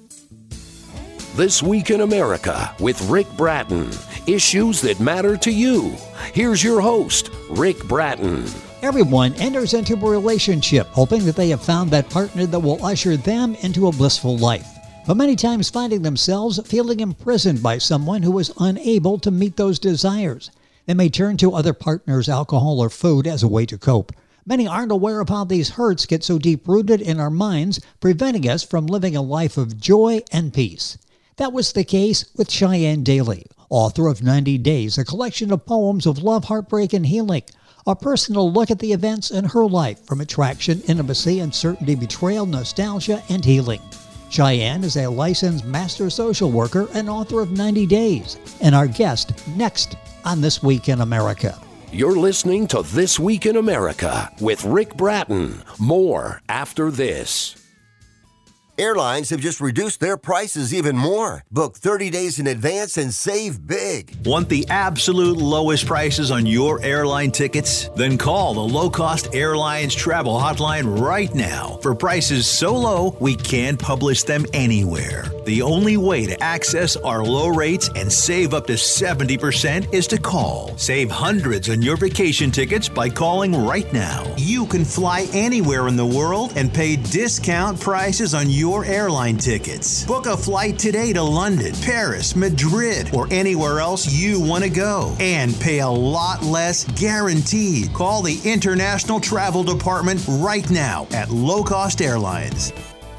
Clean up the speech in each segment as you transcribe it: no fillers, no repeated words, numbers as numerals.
This Week in America with Rick Bratton. Issues that matter to you. Here's your host, Rick Bratton. Everyone enters into a relationship hoping that they have found that partner that will usher them into a blissful life, but many times finding themselves feeling imprisoned by someone who is unable to meet those desires. They may turn to other partners, alcohol, or food as a way to cope. Many aren't aware of how these hurts get so deep-rooted in our minds, preventing us from living a life of joy and peace. That was the case with Cheyenne Daly, author of 90 Days, a collection of poems of love, heartbreak, and healing. A personal look at the events in her life, from attraction, intimacy, uncertainty, betrayal, nostalgia, and healing. Cheyenne is a licensed master social worker and author of 90 Days, and our guest next on This Week in America. You're listening to This Week in America with Rick Bratton. More after this. Airlines have just reduced their prices even more. Book 30 days in advance and save big. Want the absolute lowest prices on your airline tickets? Then call the Low Cost Airlines Travel Hotline right now for prices so low we can't publish them anywhere. The only way to access our low rates and save up to 70% is to call. Save hundreds on your vacation tickets by calling right now. You can fly anywhere in the world and pay discount prices on your airline tickets. Book a flight today to London, Paris, Madrid, or anywhere else you want to go and pay a lot less guaranteed. Call the International Travel Department right now at Low Cost Airlines.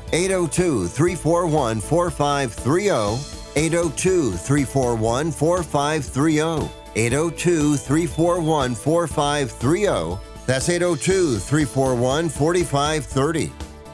802-341-4530. 802-341-4530. 802-341-4530. That's 802-341-4530.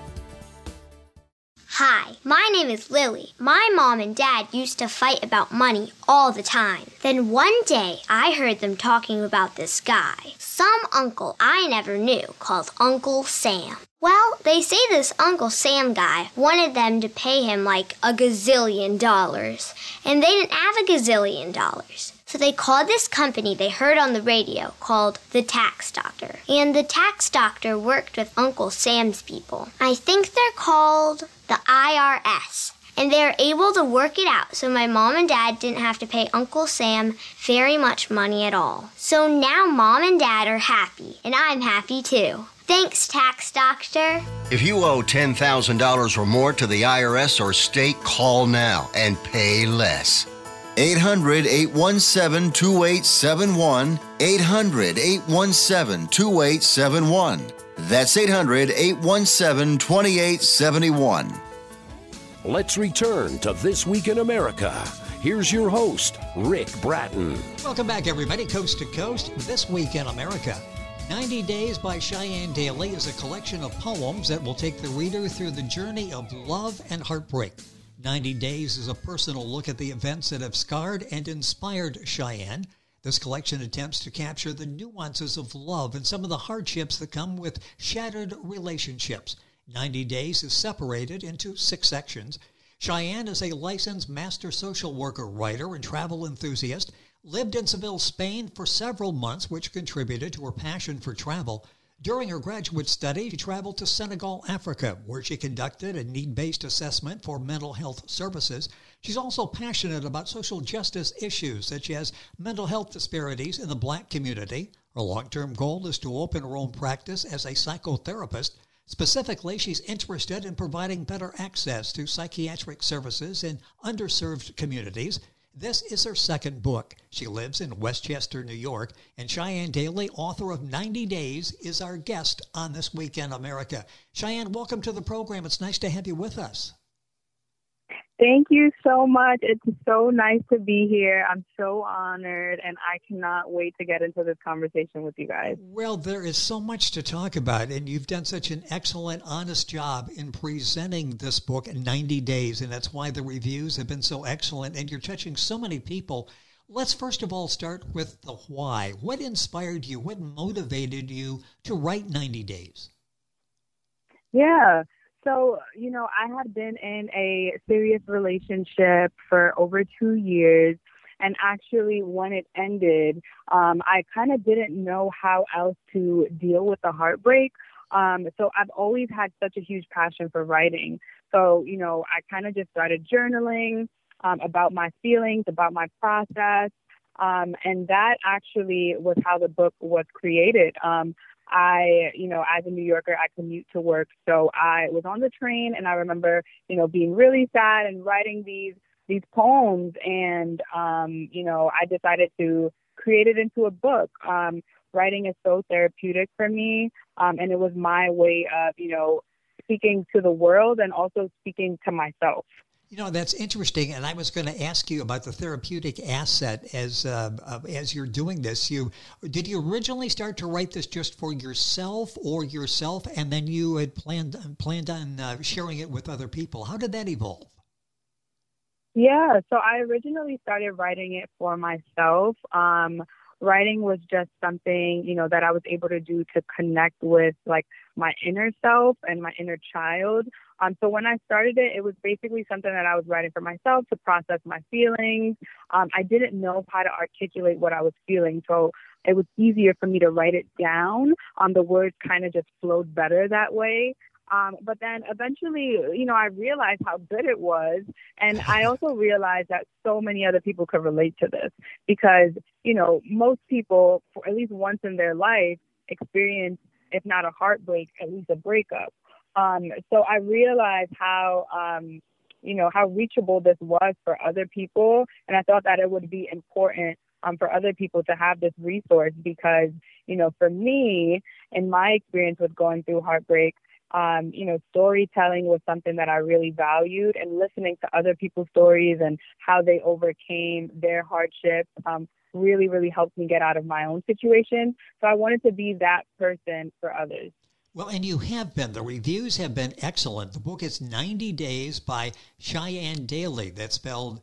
Hi, my name is Lily. My mom and dad used to fight about money all the time. Then one day, I heard them talking about this guy, some uncle I never knew, called Uncle Sam. Well, they say this Uncle Sam guy wanted them to pay him like $1 gazillion, and they didn't have $1 gazillion. So they called this company they heard on the radio called the Tax Doctor. And the Tax Doctor worked with Uncle Sam's people. I think they're called the IRS. And they were able to work it out so my mom and dad didn't have to pay Uncle Sam very much money at all. So now mom and dad are happy, and I'm happy too. Thanks, Tax Doctor. If you owe $10,000 or more to the IRS or state, call now and pay less. 800-817-2871. 800-817-2871. That's 800-817-2871. Let's return to This Week in America. Here's your host, Rick Bratton. Welcome back, everybody, coast to coast. This Week in America. 90 Days by Cheyenne Daly is a collection of poems that will take the reader through the journey of love and heartbreak. 90 Days is a personal look at the events that have scarred and inspired Cheyenne. This collection attempts to capture the nuances of love and some of the hardships that come with shattered relationships. 90 Days is separated into 6 sections. Cheyenne is a licensed master social worker, writer, and travel enthusiast. Lived in Seville, Spain for several months, which contributed to her passion for travel. During her graduate study, she traveled to Senegal, Africa, where she conducted a need-based assessment for mental health services. She's also passionate about social justice issues, such as mental health disparities in the Black community. Her long-term goal is to open her own practice as a psychotherapist. Specifically, she's interested in providing better access to psychiatric services in underserved communities. This is her second book. She lives in Westchester, New York, and Cheyenne Daly, author of 90 Days, is our guest on This Week in America. Cheyenne, welcome to the program. It's nice to have you with us. Thank you so much. It's so nice to be here. I'm so honored, and I cannot wait to get into this conversation with you guys. Well, there is so much to talk about, and you've done such an excellent, honest job in presenting this book in 90 days, and that's why the reviews have been so excellent, and you're touching so many people. Let's first of all start with the why. What inspired you? What motivated you to write 90 Days? Yeah. So, I had been in a serious relationship for over 2 years. And actually, when it ended, I kind of didn't know how else to deal with the heartbreak. So I've always had such a huge passion for writing. So, I kind of just started journaling about my feelings, about my process. And that actually was how the book was created. As a New Yorker, I commute to work. So I was on the train and I remember, being really sad and writing these poems. And, I decided to create it into a book. Writing is so therapeutic for me. And it was my way of, speaking to the world and also speaking to myself. That's interesting, and I was going to ask you about the therapeutic asset as you're doing this. Did you originally start to write this just for yourself, and then you had planned on sharing it with other people? How did that evolve? Yeah, so I originally started writing it for myself. Writing was just something, that I was able to do to connect with like my inner self and my inner child. So when I started it, it was basically something that I was writing for myself to process my feelings. I didn't know how to articulate what I was feeling. So it was easier for me to write it down. The words kind of just flowed better that way. But then eventually, I realized how good it was. And I also realized that so many other people could relate to this because, most people, for at least once in their life, experience, if not a heartbreak, at least a breakup. So I realized how reachable this was for other people. And I thought that it would be important for other people to have this resource because, for me, in my experience with going through heartbreak, storytelling was something that I really valued, and listening to other people's stories and how they overcame their hardships really, really helped me get out of my own situation. So I wanted to be that person for others. Well, and you have been. The reviews have been excellent. The book is 90 Days by Cheyenne Daly. That's spelled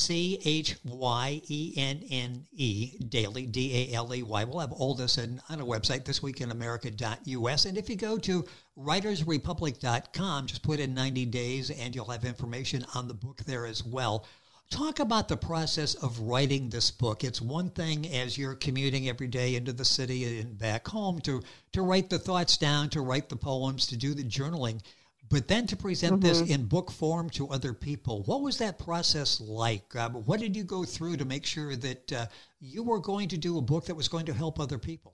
Chyenne, Daly, Daly. We'll have all this on a website, thisweekinamerica.us. And if you go to writersrepublic.com, just put in 90 days and you'll have information on the book there as well. Talk about the process of writing this book. It's one thing as you're commuting every day into the city and back home to write the thoughts down, to write the poems, to do the journaling. But then to present this in book form to other people, what was that process like? What did you go through to make sure that you were going to do a book that was going to help other people?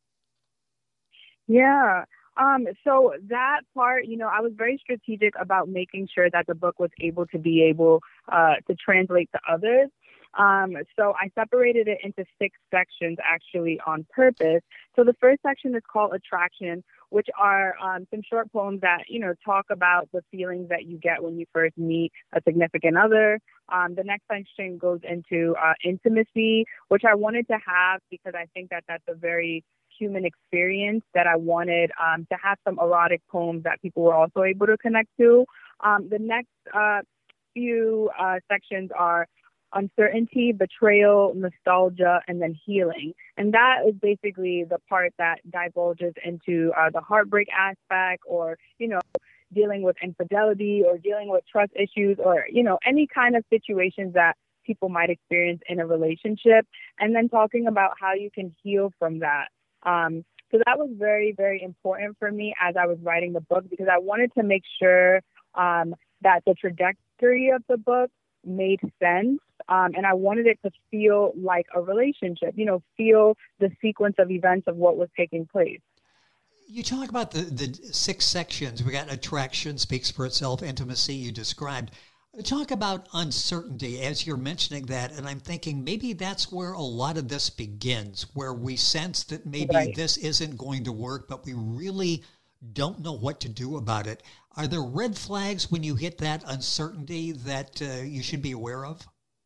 Yeah. So that part, I was very strategic about making sure that the book was able to translate to others. So I separated it into 6 sections actually on purpose. So the first section is called Attraction, which are some short poems that, talk about the feelings that you get when you first meet a significant other. The next section goes into Intimacy, which I wanted to have because I think that that's a very human experience that I wanted to have some erotic poems that people were also able to connect to. The next few sections are Uncertainty, Betrayal, Nostalgia, and then Healing. And that is basically the part that divulges into the heartbreak aspect or, dealing with infidelity or dealing with trust issues or, any kind of situations that people might experience in a relationship. And then talking about how you can heal from that. So that was very, very important for me as I was writing the book because I wanted to make sure that the trajectory of the book made sense. And I wanted it to feel like a relationship, feel the sequence of events of what was taking place. You talk about the 6 sections. We got Attraction, Speaks for Itself, Intimacy you described. Talk about uncertainty as you're mentioning that, and I'm thinking maybe that's where a lot of this begins, where we sense that maybe this isn't going to work, but we really don't know what to do about it. Are there red flags when you hit that uncertainty that you should be aware of?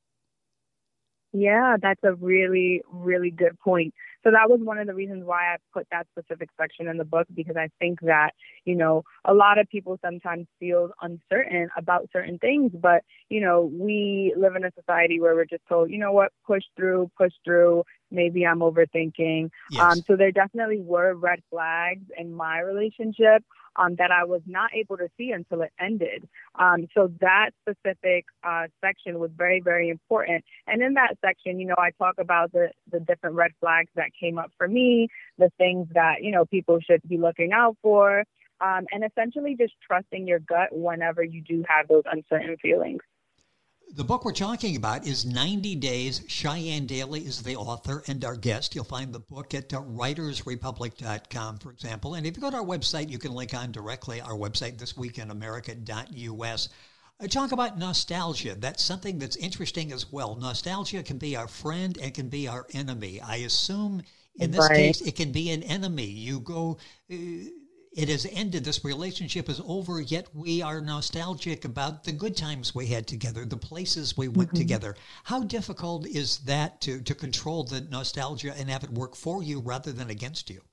Yeah, that's a really, really good point. So that was one of the reasons why I put that specific section in the book, because I think that, a lot of people sometimes feel uncertain about certain things, but, we live in a society where we're just told, push through, maybe I'm overthinking. Yes. So there definitely were red flags in my relationship that I was not able to see until it ended. So that specific section was very, very important. And in that section, I talk about the different red flags that came up for me, the things that, people should be looking out for. and essentially just trusting your gut whenever you do have those uncertain feelings. The book we're talking about is 90 Days. Cheyenne Daly is the author and our guest. You'll find the book at writersrepublic.com, for example. And if you go to our website, you can link on directly our website, thisweekinamerica.us. Talk about nostalgia. That's something that's interesting as well. Nostalgia can be our friend and can be our enemy. I assume in this case, it can be an enemy. You go... it has ended, this relationship is over, yet we are nostalgic about the good times we had together, the places we went together. How difficult is that to control the nostalgia and have it work for you rather than against you?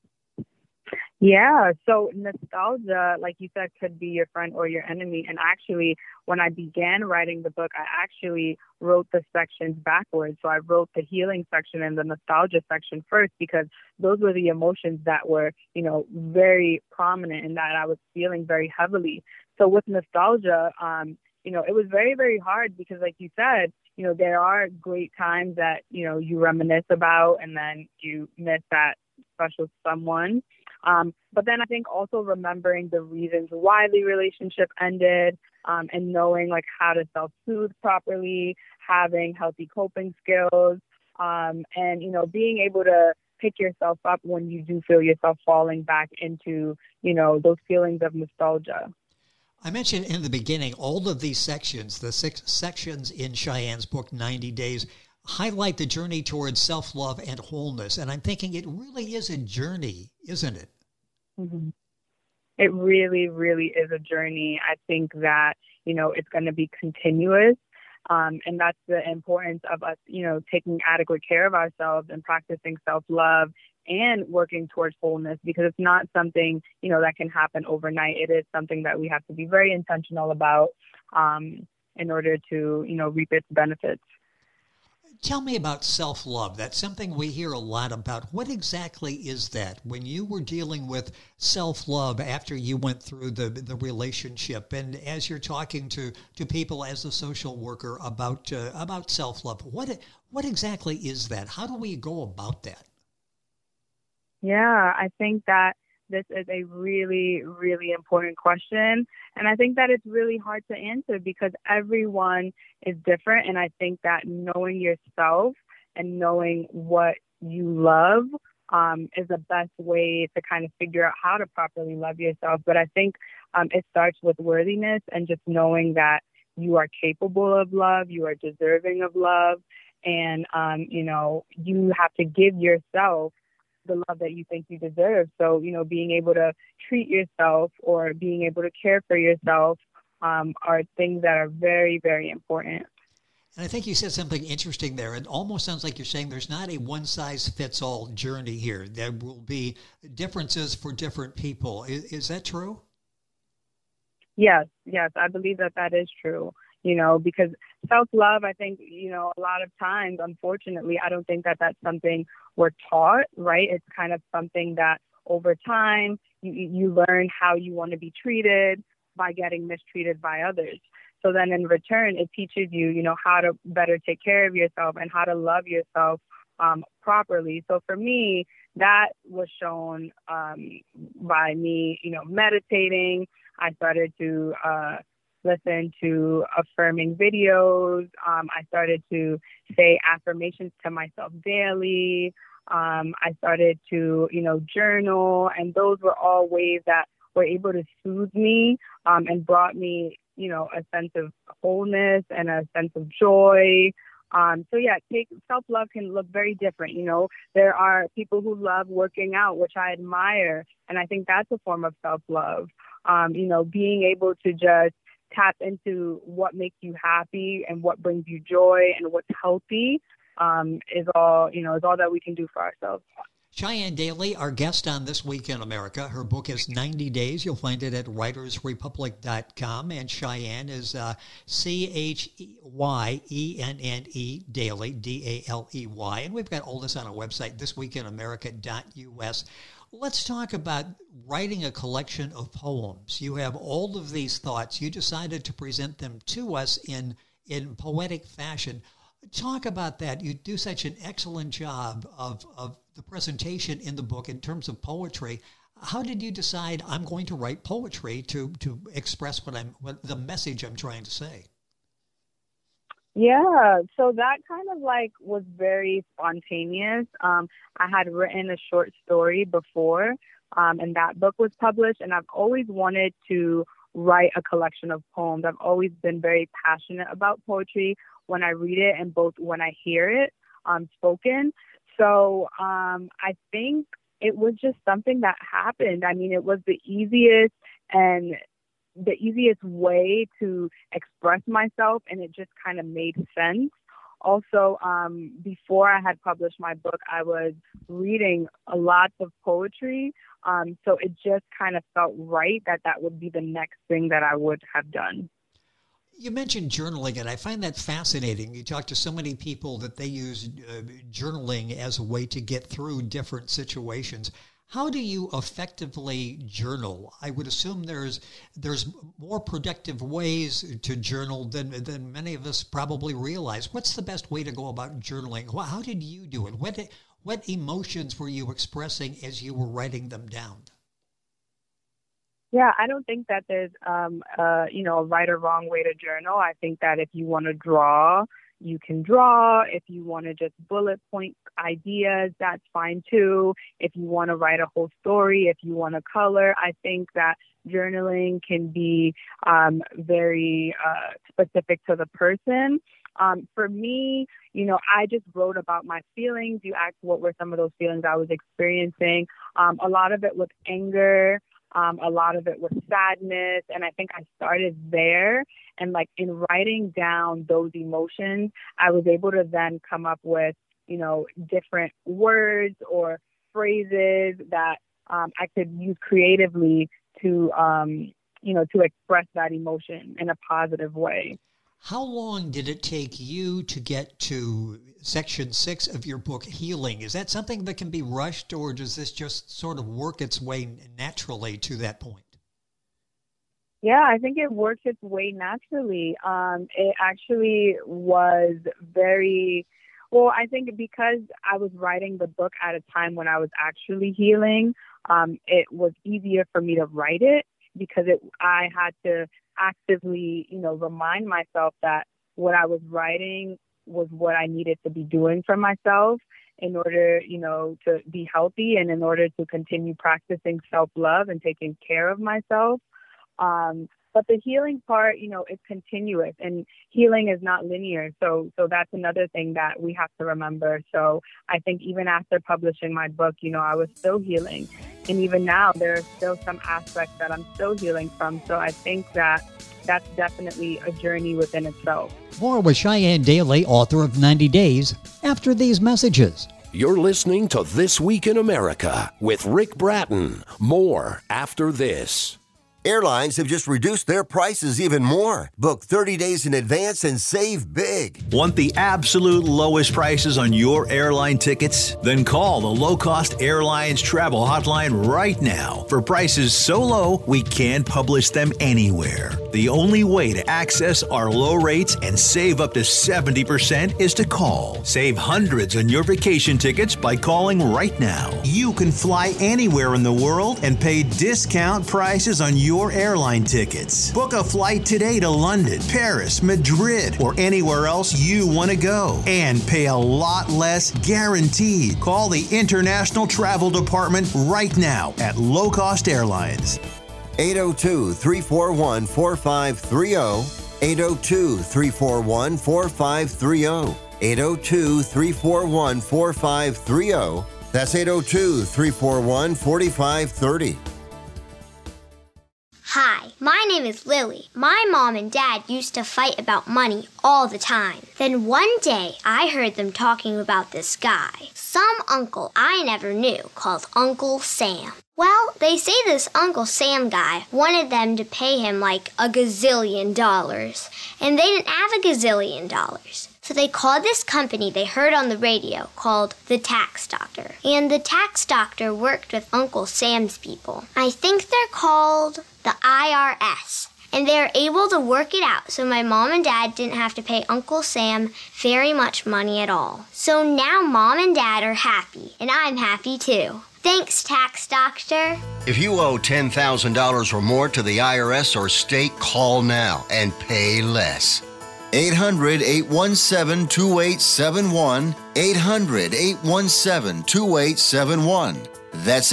Yeah, so nostalgia, like you said, could be your friend or your enemy. And actually, when I began writing the book, I actually wrote the sections backwards. So I wrote the healing section and the nostalgia section first, because those were the emotions that were, very prominent and that I was feeling very heavily. So with nostalgia, it was very, very hard because, like you said, there are great times that, you reminisce about and then you miss that special someone. But then I think also remembering the reasons why the relationship ended, and knowing like how to self-soothe properly, having healthy coping skills, and, being able to pick yourself up when you do feel yourself falling back into, those feelings of nostalgia. I mentioned in the beginning, all of these sections, the 6 sections in Cheyenne's book, 90 Days, highlight the journey towards self-love and wholeness. And I'm thinking it really is a journey, isn't it? Mm-hmm. It really, really is a journey. I think that, it's going to be continuous. And that's the importance of us, taking adequate care of ourselves and practicing self-love and working towards wholeness, because it's not something, that can happen overnight. It is something that we have to be very intentional about in order to, reap its benefits. Tell me about self-love. That's something we hear a lot about. What exactly is that? When you were dealing with self-love after you went through the relationship, and as you're talking to people as a social worker about self-love, what exactly is that? How do we go about that? Yeah, I think that this is a really, really important question. And I think that it's really hard to answer because everyone is different. And I think that knowing yourself and knowing what you love is the best way to kind of figure out how to properly love yourself. But I think it starts with worthiness and just knowing that you are capable of love, you are deserving of love, and, you have to give yourself the love that you think you deserve. So, being able to treat yourself or being able to care for yourself are things that are very, very important. And I think you said something interesting there. It almost sounds like you're saying there's not a one-size-fits-all journey here. There will be differences for different people. Is that true? Yes, I believe that is true. Because self-love, I think, a lot of times, unfortunately, I don't think that that's something we're taught, right? It's kind of something that over time you learn how you want to be treated by getting mistreated by others. So then in return, it teaches you, how to better take care of yourself and how to love yourself properly. So for me, that was shown by me, meditating. I started to listen to affirming videos. I started to say affirmations to myself daily. I started to, journal. And those were all ways that were able to soothe me and brought me, a sense of wholeness and a sense of joy. Self-love can look very different. There are people who love working out, which I admire. And I think that's a form of self-love. Being able to just tap into what makes you happy and what brings you joy and what's healthy is all that we can do for ourselves. Cheyenne Daly, our guest on This Week in America. Her book is 90 Days. You'll find it at writersrepublic.com. And Cheyenne is Cheyenne Daly, Daley. And we've got all this on our website, thisweekinamerica.us. Let's talk about writing a collection of poems. You have all of these thoughts. You decided to present them to us in poetic fashion. Talk about that. You do such an excellent job of the presentation in the book in terms of poetry. How did you decide I'm going to write poetry to express what the message I'm trying to say? Yeah, so that kind of like was very spontaneous. I had written a short story before, and that book was published, and I've always wanted to write a collection of poems. I've always been very passionate about poetry when I read it and both when I hear it spoken. So I think it was just something that happened. I mean, it was the easiest way to express myself, and it just kind of made sense. Also, before I had published my book, I was reading a lot of poetry, so it just kind of felt right that would be the next thing that I would have done. You mentioned journaling, and I find that fascinating. You talk to so many people that they use journaling as a way to get through different situations. How do you effectively journal? I would assume there's more productive ways to journal than many of us probably realize. What's the best way to go about journaling? How did you do it? What emotions were you expressing as you were writing them down? Yeah, I don't think that there's a right or wrong way to journal. I think that if you want to draw, you can draw. If you want to just bullet point ideas, that's fine too. If you want to write a whole story, if you want to color, I think that journaling can be very specific to the person. For me, I just wrote about my feelings. You asked what were some of those feelings I was experiencing. A lot of it was anger. A lot of it was sadness. And I think I started there. And like in writing down those emotions, I was able to then come up with, different words or phrases that I could use creatively to express that emotion in a positive way. How long did it take you to get to section 6 of your book, Healing? Is that something that can be rushed, or does this just sort of work its way naturally to that point? Yeah, I think it works its way naturally. It actually was I think because I was writing the book at a time when I was actually healing, it was easier for me to write it because I had to actively, remind myself that what I was writing was what I needed to be doing for myself in order, to be healthy and in order to continue practicing self-love and taking care of myself. But the healing part, is continuous, and healing is not linear. So that's another thing that we have to remember. So I think even after publishing my book, I was still healing. And even now, there are still some aspects that I'm still healing from. So I think that that's definitely a journey within itself. More with Cheyenne Daly, author of 90 Days, after these messages. You're listening to This Week in America with Rick Bratton. More after this. Airlines have just reduced their prices even more. Book 30 days in advance and save big. Want the absolute lowest prices on your airline tickets? Then call the Low Cost Airlines Travel Hotline right now for prices so low we can't publish them anywhere. The only way to access our low rates and save up to 70% is to call. Save hundreds on your vacation tickets by calling right now. You can fly anywhere in the world and pay discount prices on your airline tickets. Book a flight today to London, Paris, Madrid, or anywhere else you want to go and pay a lot less guaranteed. Call the International Travel Department right now at Low Cost Airlines. 802-341-4530. 802-341-4530. 802-341-4530. That's 802-341-4530. Hi, my name is Lily. My mom and dad used to fight about money all the time. Then one day, I heard them talking about this guy, some uncle I never knew, called Uncle Sam. Well, they say this Uncle Sam guy wanted them to pay him like $1 gazillion, and they didn't have $1 gazillion. So they called this company they heard on the radio called the Tax Doctor. And the Tax Doctor worked with Uncle Sam's people. I think they're called the IRS. and they were able to work it out so my mom and dad didn't have to pay Uncle Sam very much money at all. So now Mom and Dad are happy, and I'm happy too. Thanks, Tax Doctor. If you owe $10,000 or more to the IRS or state, call now and pay less. 800-817-2871. 800-817-2871. That's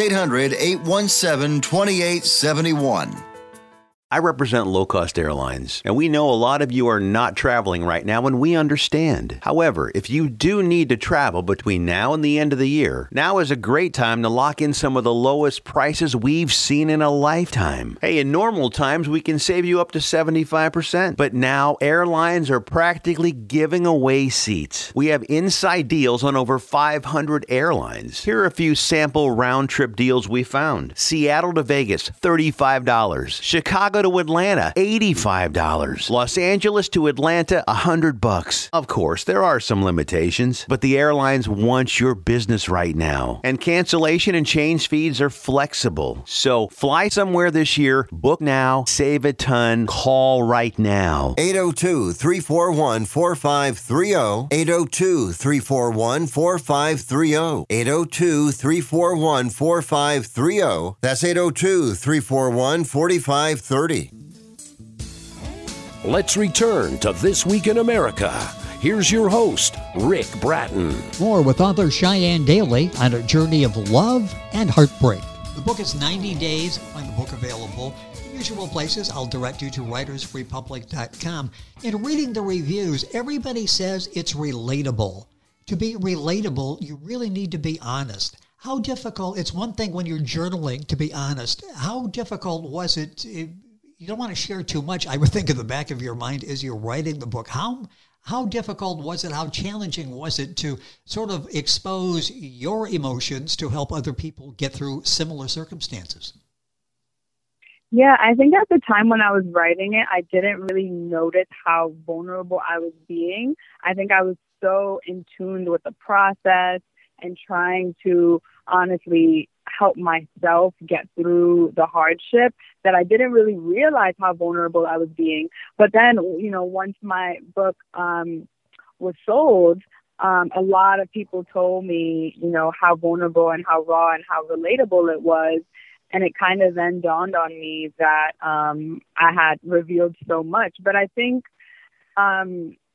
800-817-2871. I represent Low Cost Airlines, and we know a lot of you are not traveling right now, and we understand. However, if you do need to travel between now and the end of the year, now is a great time to lock in some of the lowest prices we've seen in a lifetime. Hey, in normal times, we can save you up to 75%, but now airlines are practically giving away seats. We have inside deals on over 500 airlines. Here are a few sample round-trip deals we found. Seattle to Vegas, $35. Chicago to Atlanta, $85. Los Angeles to Atlanta, $100. Of course, there are some limitations, but the airlines want your business right now. And cancellation and change fees are flexible. So fly somewhere this year, book now, save a ton, call right now. 802-341-4530. 802-341-4530. 802-341-4530. That's 802-341-4530. Let's return to This Week in America. Here's your host, Rick Bratton. More with author Cheyenne Daly on a journey of love and heartbreak. The book is 90 Days. Find the book available in usual places. I'll direct you to writersfreepublic.com. In reading the reviews, everybody says it's relatable. To be relatable, you really need to be honest. How difficult, it's one thing when you're journaling, to be honest. How difficult was it? You don't want to share too much. I would think in the back of your mind as you're writing the book. How difficult was it? How challenging was it to sort of expose your emotions to help other people get through similar circumstances? Yeah, I think at the time when I was writing it, I didn't really notice how vulnerable I was being. I think I was so in tune with the process and trying to honestly help myself get through the hardship that I didn't really realize how vulnerable I was being. But then, once my book was sold, a lot of people told me, how vulnerable and how raw and how relatable it was. And it kind of then dawned on me that I had revealed so much. But I think, I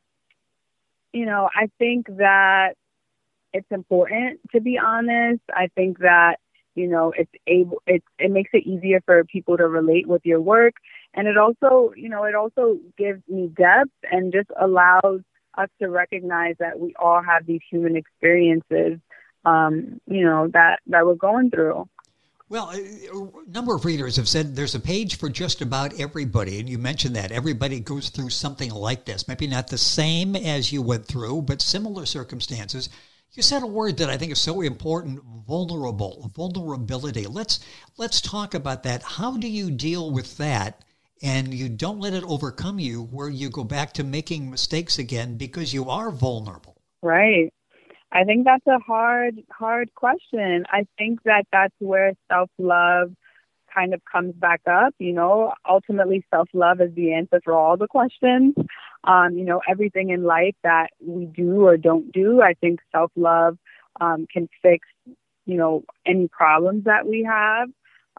think that it's important to be honest. I think that, it makes it easier for people to relate with your work. And it also gives me depth and just allows us to recognize that we all have these human experiences, that we're going through. Well, a number of readers have said there's a page for just about everybody, and you mentioned that. Everybody goes through something like this. Maybe not the same as you went through, but similar circumstances. You said a word that I think is so important, vulnerability. Let's talk about that. How do you deal with that? And you don't let it overcome you where you go back to making mistakes again because you are vulnerable. Right. I think that's a hard question. I think that's where self-love kind of comes back up. Ultimately self-love is the answer for all the questions. Everything in life that we do or don't do, I think self-love can fix, any problems that we have.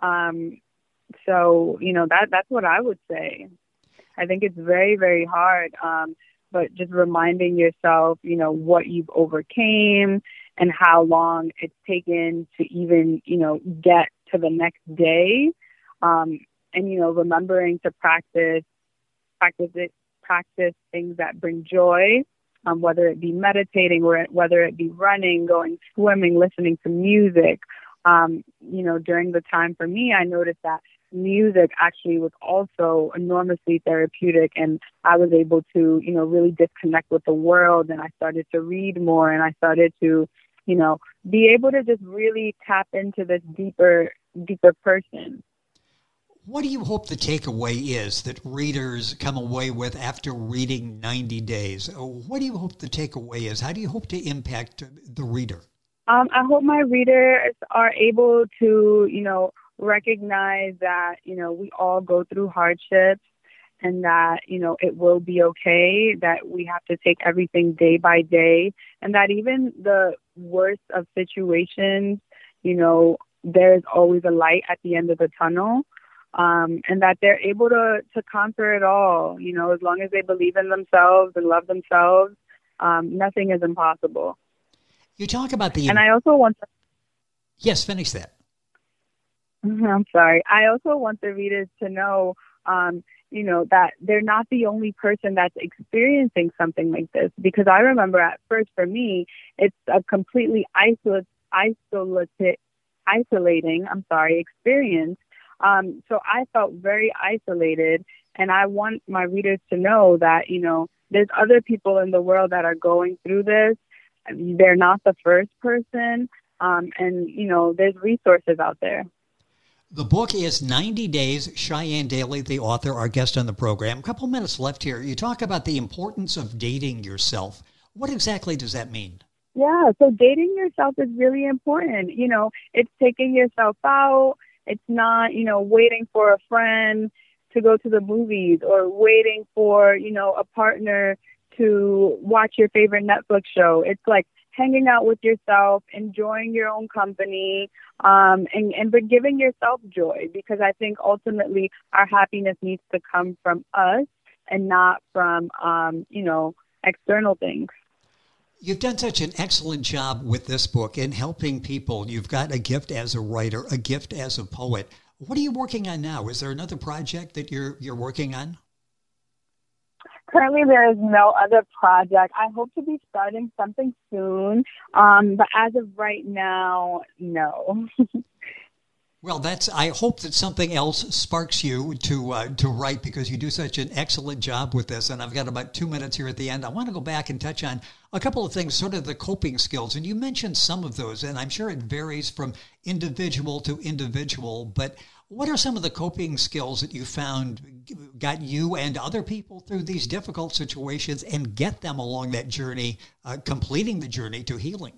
So, that's what I would say. I think it's very, very hard. But just reminding yourself, what you've overcame and how long it's taken to even, get to the next day. And, remembering to practice things that bring joy, whether it be meditating or whether it be running, going swimming, listening to music. During the time for me, I noticed that music actually was also enormously therapeutic, and I was able to, really disconnect with the world, and I started to read more, and I started to, be able to just really tap into this deeper person. What do you hope the takeaway is that readers come away with after reading 90 Days? What do you hope the takeaway is? How do you hope to impact the reader? I hope my readers are able to, recognize that, we all go through hardships and that, it will be okay, that we have to take everything day by day, and that even the worst of situations, there's always a light at the end of the tunnel, and that they're able to conquer it all, as long as they believe in themselves and love themselves. Nothing is impossible. You talk about And I also want to... Yes, finish that. I'm sorry. I also want the readers to know, that they're not the only person that's experiencing something like this. Because I remember at first, for me, it's a completely isolating experience. So I felt very isolated, and I want my readers to know that, there's other people in the world that are going through this. They're not the first person, and, there's resources out there. The book is 90 Days. Cheyenne Daly, the author, our guest on the program. A couple minutes left here. You talk about the importance of dating yourself. What exactly does that mean? Yeah, so dating yourself is really important. It's taking yourself out. It's not, waiting for a friend to go to the movies or waiting for, a partner to watch your favorite Netflix show. It's like hanging out with yourself, enjoying your own company, but giving yourself joy, because I think ultimately our happiness needs to come from us and not from, external things. You've done such an excellent job with this book in helping people. You've got a gift as a writer, a gift as a poet. What are you working on now? Is there another project that you're working on? Currently, there is no other project. I hope to be starting something soon, but as of right now, no. Well, I hope that something else sparks you to write, because you do such an excellent job with this. And I've got about 2 minutes here at the end. I want to go back and touch on a couple of things, sort of the coping skills. And you mentioned some of those, and I'm sure it varies from individual to individual. But what are some of the coping skills that you found got you and other people through these difficult situations and get them along that journey, completing the journey to healing?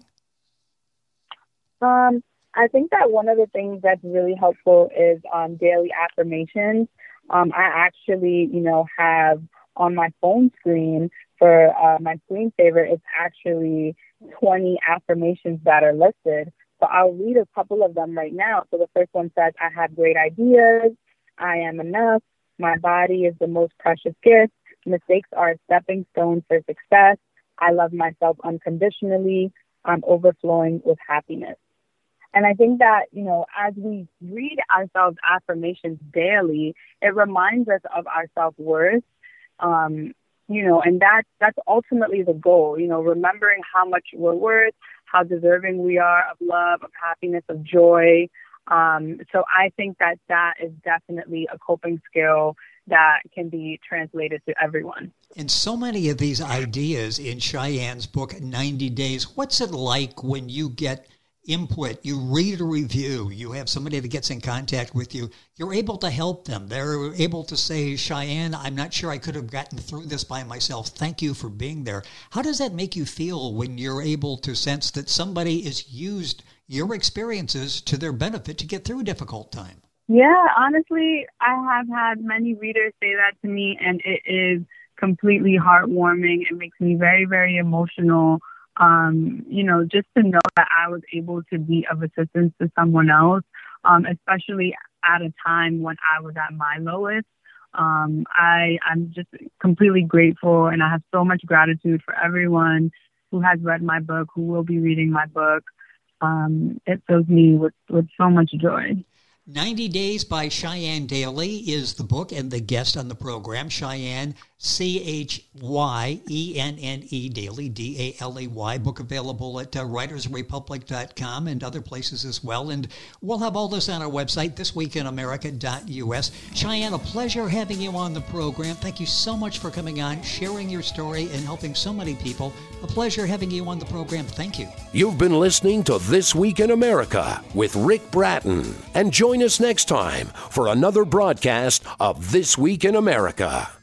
I think that one of the things that's really helpful is daily affirmations. I actually, have on my phone screen for my screensaver, it's actually 20 affirmations that are listed. So I'll read a couple of them right now. So the first one says, I have great ideas. I am enough. My body is the most precious gift. Mistakes are a stepping stone for success. I love myself unconditionally. I'm overflowing with happiness. And I think that, as we read ourselves affirmations daily, it reminds us of our self-worth, and that's ultimately the goal, remembering how much we're worth, how deserving we are of love, of happiness, of joy. So I think that is definitely a coping skill that can be translated to everyone. And so many of these ideas in Cheyenne's book, 90 Days, what's it like when you get input, you read a review, you have somebody that gets in contact with you, you're able to help them. They're able to say, Cheyenne, I'm not sure I could have gotten through this by myself. Thank you for being there. How does that make you feel when you're able to sense that somebody has used your experiences to their benefit to get through a difficult time? Yeah, honestly, I have had many readers say that to me, and it is completely heartwarming. It makes me very, very emotional. Just to know that I was able to be of assistance to someone else, especially at a time when I was at my lowest. I'm just completely grateful, and I have so much gratitude for everyone who has read my book, who will be reading my book. It fills me with so much joy. 90 Days by Cheyenne Daly is the book and the guest on the program. Cheyenne, Chyenne Daly, Daly. Book available at writersrepublic.com and other places as well. And we'll have all this on our website, thisweekinamerica.us. Cheyenne, a pleasure having you on the program. Thank you so much for coming on, sharing your story, and helping so many people. A pleasure having you on the program. Thank you. You've been listening to This Week in America with Rick Bratton. And join us next time for another broadcast of This Week in America.